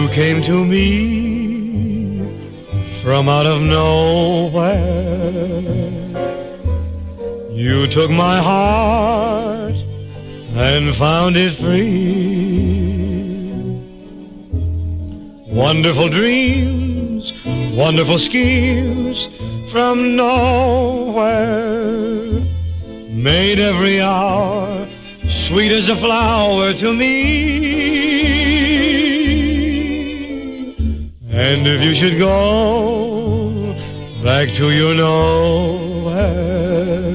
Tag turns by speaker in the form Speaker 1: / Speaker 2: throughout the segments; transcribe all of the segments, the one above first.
Speaker 1: came to me from out of nowhere. You took my heart and found it free. Wonderful dreams, wonderful schemes from nowhere made every hour sweet as a flower to me. And if you should go back to your nowhere,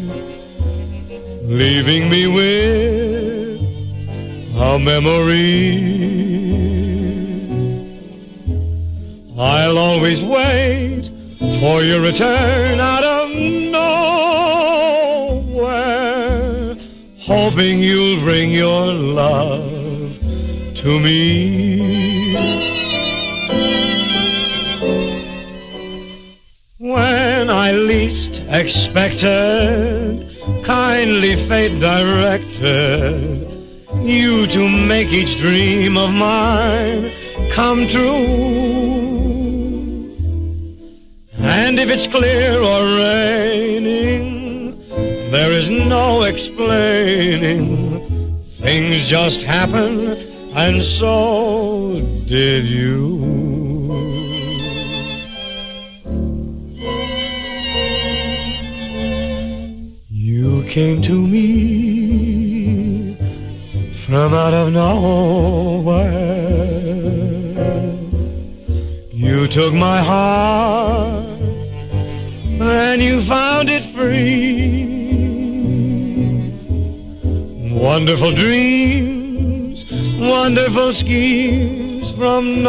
Speaker 1: leaving me with a memory, I'll always wait for your return out of nowhere, hoping you'll bring your love to me. When I least expected, kindly fate directed you to make each dream of mine come true. And if it's clear or raining, there is no explaining. Things just happen, and so did you. You came to me from out of nowhere. You took my heart and you found it free. Wonderful dreams, wonderful schemes from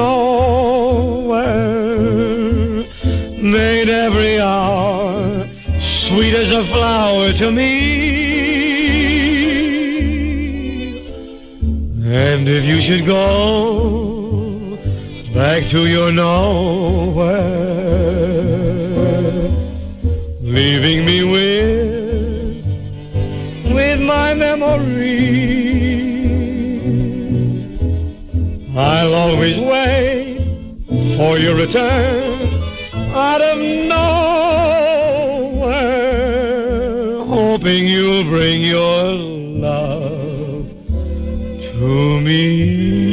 Speaker 1: nowhere made every hour sweet as a flower to me. And if you should go back to your nowhere, leaving me with my memory, I'll always wait for your return out of nowhere, hoping you'll bring your love to me.